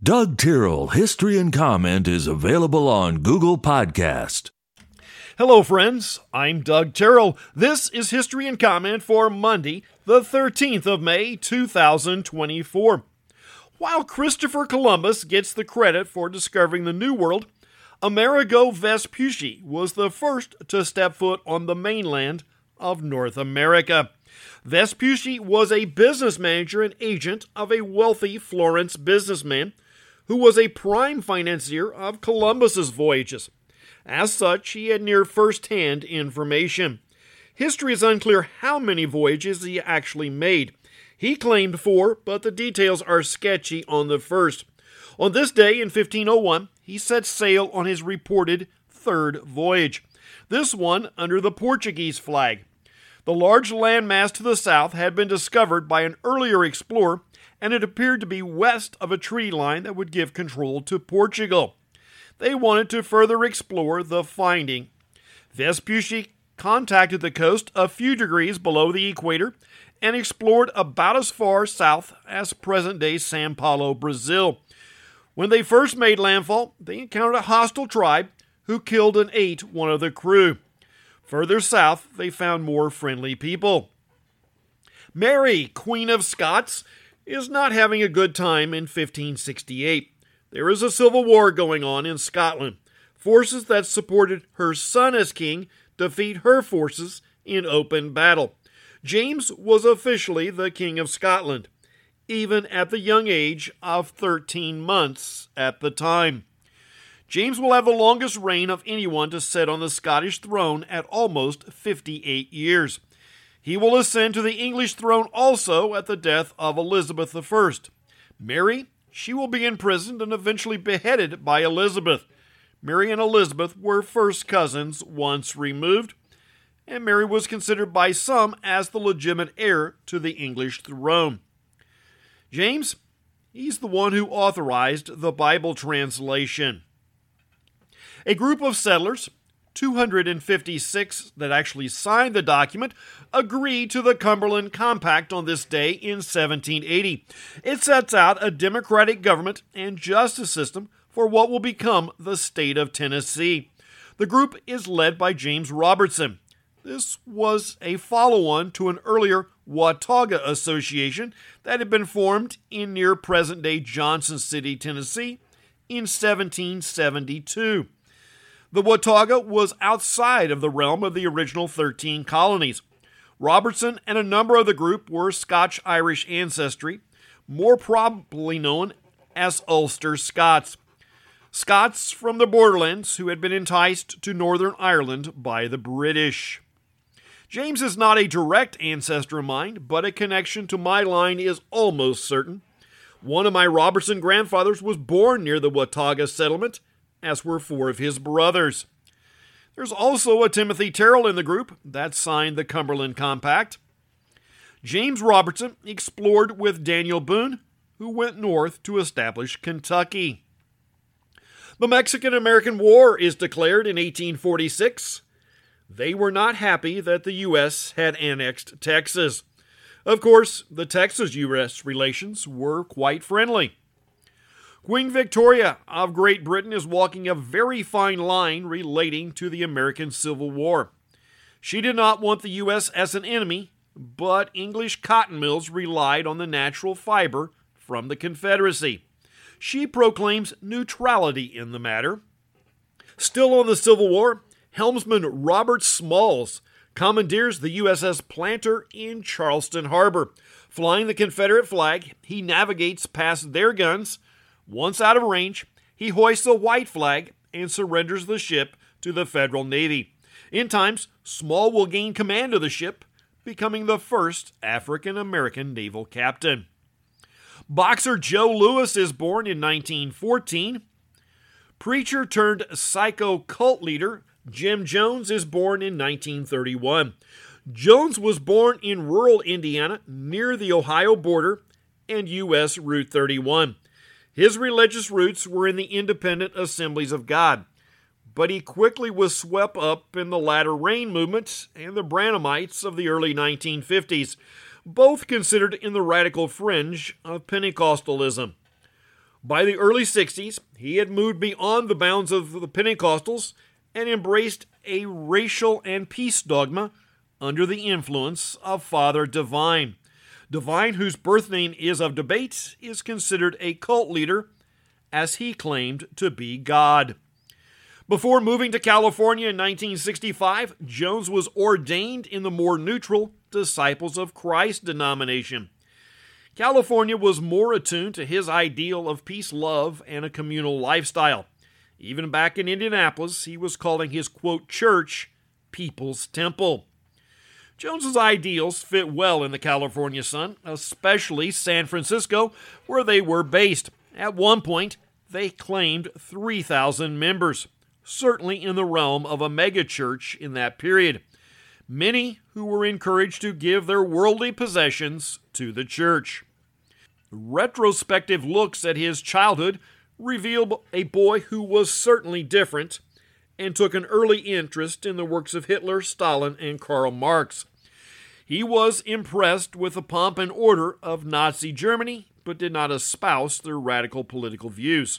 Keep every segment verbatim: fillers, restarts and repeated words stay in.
Doug Tyrrell History and Comment is available on Google Podcast. Hello, friends. I'm Doug Tyrrell. This is History and Comment for Monday, the thirteenth of May, two thousand twenty-four. While Christopher Columbus gets the credit for discovering the New World, Amerigo Vespucci was the first to step foot on the mainland of North America. Vespucci was a business manager and agent of a wealthy Florence businessman who was a prime financier of Columbus's voyages. As such, he had near first-hand information. History is unclear how many voyages he actually made. He claimed four, but the details are sketchy on the first. On this day in fifteen oh one, he set sail on his reported third voyage, this one under the Portuguese flag. The large landmass to the south had been discovered by an earlier explorer, and it appeared to be west of a treaty line that would give control to Portugal. They wanted to further explore the finding. Vespucci contacted the coast a few degrees below the equator and explored about as far south as present-day São Paulo, Brazil. When they first made landfall, they encountered a hostile tribe who killed and ate one of the crew. Further south, they found more friendly people. Mary, Queen of Scots, is not having a good time in fifteen sixty-eight. There is a civil war going on in Scotland. Forces that supported her son as king defeat her forces in open battle. James was officially the King of Scotland, even at the young age of thirteen months at the time. James will have the longest reign of anyone to sit on the Scottish throne at almost fifty-eight years. He will ascend to the English throne also at the death of Elizabeth the First. Mary, she will be imprisoned and eventually beheaded by Elizabeth. Mary and Elizabeth were first cousins once removed, and Mary was considered by some as the legitimate heir to the English throne. James, he's the one who authorized the Bible translation. A group of settlers, two hundred fifty-six that actually signed the document, agreed to the Cumberland Compact on this day in seventeen eighty. It sets out a democratic government and justice system for what will become the state of Tennessee. The group is led by James Robertson. This was a follow-on to an earlier Watauga Association that had been formed in near present-day Johnson City, Tennessee in seventeen seventy-two. The Watauga was outside of the realm of the original thirteen colonies. Robertson and a number of the group were Scotch-Irish ancestry, more probably known as Ulster Scots. Scots from the borderlands who had been enticed to Northern Ireland by the British. James is not a direct ancestor of mine, but a connection to my line is almost certain. One of my Robertson grandfathers was born near the Watauga settlement, as were four of his brothers. There's also a Timothy Terrell in the group that signed the Cumberland Compact. James Robertson explored with Daniel Boone, who went north to establish Kentucky. The Mexican-American War is declared in eighteen forty-six. They were not happy that the U S had annexed Texas. Of course, the Texas-U S relations were quite friendly. Queen Victoria of Great Britain is walking a very fine line relating to the American Civil War. She did not want the U S as an enemy, but English cotton mills relied on the natural fiber from the Confederacy. She proclaims neutrality in the matter. Still on the Civil War, helmsman Robert Smalls commandeers the U S S Planter in Charleston Harbor. Flying the Confederate flag, he navigates past their guns. Once out of range, he hoists a white flag and surrenders the ship to the Federal Navy. In times, Small will gain command of the ship, becoming the first African-American naval captain. Boxer Joe Louis is born in nineteen fourteen. Preacher turned psycho cult leader Jim Jones is born in nineteen thirty-one. Jones was born in rural Indiana near the Ohio border and U S Route thirty-one. His religious roots were in the Independent Assemblies of God, but he quickly was swept up in the latter rain movement and the Branhamites of the early nineteen fifties, both considered in the radical fringe of Pentecostalism. By the early sixties, he had moved beyond the bounds of the Pentecostals and embraced a racial and peace dogma under the influence of Father Divine. Divine, whose birth name is of debate, is considered a cult leader as he claimed to be God. Before moving to California in nineteen sixty-five, Jones was ordained in the more neutral Disciples of Christ denomination. California was more attuned to his ideal of peace, love, and a communal lifestyle. Even back in Indianapolis, he was calling his, quote, church, People's Temple. Jones's ideals fit well in the California sun, especially San Francisco, where they were based. At one point, they claimed three thousand members, certainly in the realm of a megachurch in that period. Many who were encouraged to give their worldly possessions to the church. Retrospective looks at his childhood reveal a boy who was certainly different and took an early interest in the works of Hitler, Stalin, and Karl Marx. He was impressed with the pomp and order of Nazi Germany, but did not espouse their radical political views.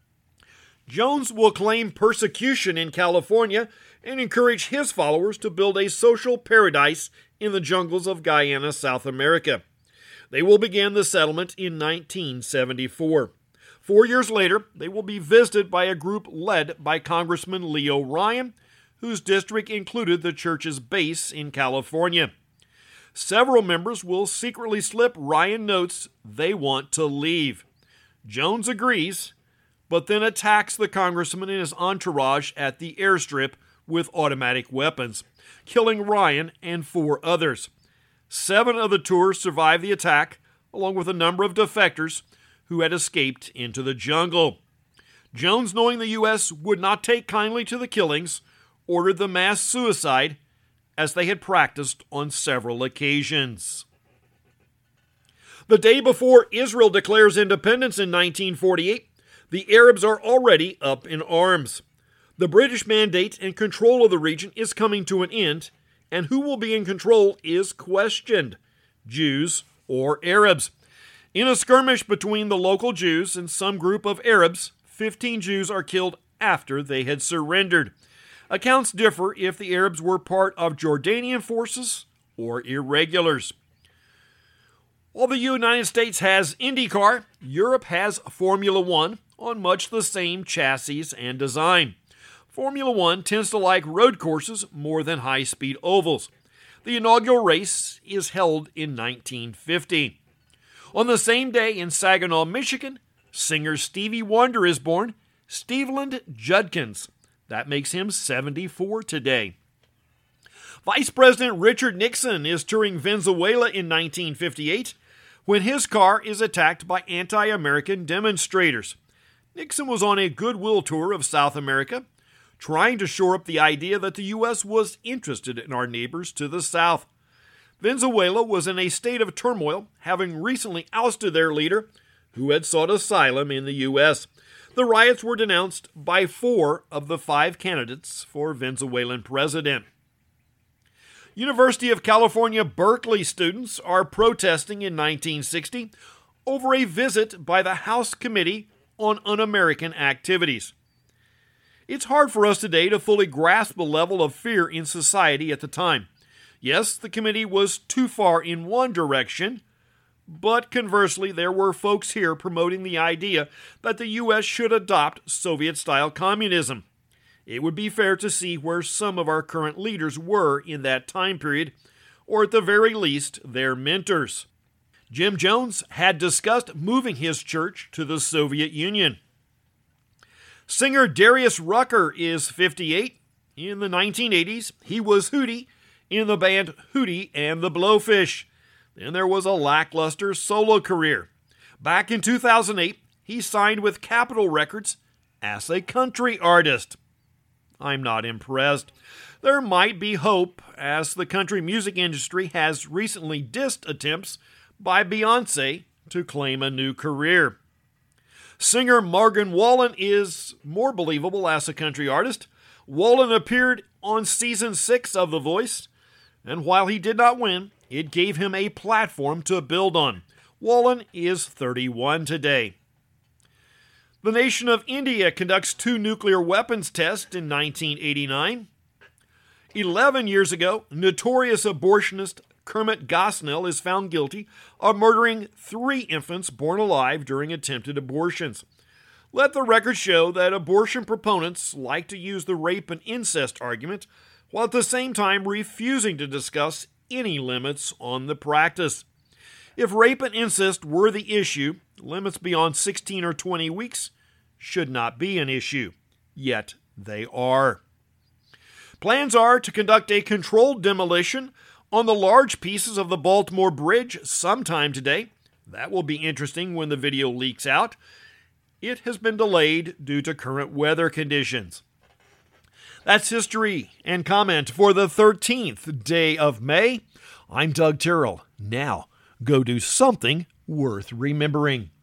Jones will claim persecution in California and encourage his followers to build a social paradise in the jungles of Guyana, South America. They will begin the settlement in nineteen seventy-four. Four years later, they will be visited by a group led by Congressman Leo Ryan, whose district included the church's base in California. Several members will secretly slip Ryan notes they want to leave. Jones agrees, but then attacks the congressman and his entourage at the airstrip with automatic weapons, killing Ryan and four others. Seven of the tours survived the attack, along with a number of defectors who had escaped into the jungle. Jones, knowing the U S would not take kindly to the killings, ordered the mass suicide, as they had practiced on several occasions. The day before Israel declares independence in nineteen forty-eight, the Arabs are already up in arms. The British mandate and control of the region is coming to an end, and who will be in control is questioned, Jews or Arabs. In a skirmish between the local Jews and some group of Arabs, fifteen Jews are killed after they had surrendered. Accounts differ if the Arabs were part of Jordanian forces or irregulars. While the United States has IndyCar, Europe has Formula One on much the same chassis and design. Formula One tends to like road courses more than high-speed ovals. The inaugural race is held in nineteen fifty. On the same day in Saginaw, Michigan, singer Stevie Wonder is born, Steveland Judkins. That makes him seventy-four today. Vice President Richard Nixon is touring Venezuela in nineteen fifty-eight when his car is attacked by anti-American demonstrators. Nixon was on a goodwill tour of South America, trying to shore up the idea that the U S was interested in our neighbors to the south. Venezuela was in a state of turmoil, having recently ousted their leader, who had sought asylum in the U S. The riots were denounced by four of the five candidates for Venezuelan president. University of California, Berkeley students are protesting in nineteen sixty over a visit by the House Committee on Un-American Activities. It's hard for us today to fully grasp the level of fear in society at the time. Yes, the committee was too far in one direction, but conversely, there were folks here promoting the idea that the U S should adopt Soviet-style communism. It would be fair to see where some of our current leaders were in that time period, or at the very least, their mentors. Jim Jones had discussed moving his church to the Soviet Union. Singer Darius Rucker is fifty-eight. In the nineteen eighties, he was Hootie in the band Hootie and the Blowfish. Then there was a lackluster solo career. Back in two thousand eight, he signed with Capitol Records as a country artist. I'm not impressed. There might be hope, as the country music industry has recently dissed attempts by Beyoncé to claim a new career. Singer Morgan Wallen is more believable as a country artist. Wallen appeared on season six of The Voice, and while he did not win, it gave him a platform to build on. Wallen is thirty-one today. The nation of India conducts two nuclear weapons tests in nineteen eighty-nine. Eleven years ago, notorious abortionist Kermit Gosnell is found guilty of murdering three infants born alive during attempted abortions. Let the record show that abortion proponents like to use the rape and incest argument, while at the same time refusing to discuss any limits on the practice. If rape and incest were the issue, limits beyond sixteen or twenty weeks should not be an issue. Yet they are. Plans are to conduct a controlled demolition on the large pieces of the Baltimore Bridge sometime today. That will be interesting when the video leaks out. It has been delayed due to current weather conditions. That's history and comment for the thirteenth day of May. I'm Doug Terrell. Now, go do something worth remembering.